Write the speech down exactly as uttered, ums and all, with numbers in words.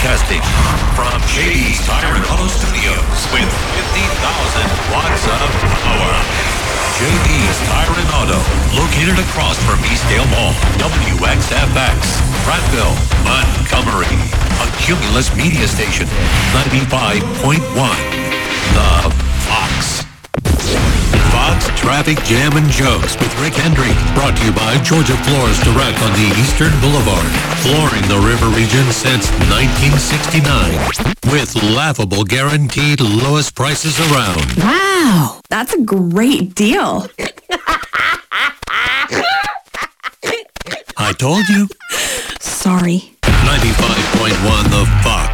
Broadcasting from J D's Tire and Auto Studios with fifty thousand watts of power. J D's Tire and Auto, located across from Eastdale Mall, W X F X, Prattville, Montgomery. A Cumulus media station, ninety-five point one. The Fox. Fox Traffic Jam and Jokes with Rick Hendry. Brought to you by Georgia Floors Direct on the Eastern Boulevard. Flooring the river region since nineteen sixty-nine. With laughable guaranteed lowest prices around. Wow, that's a great deal. I told you. Sorry. ninety-five point one The Fox.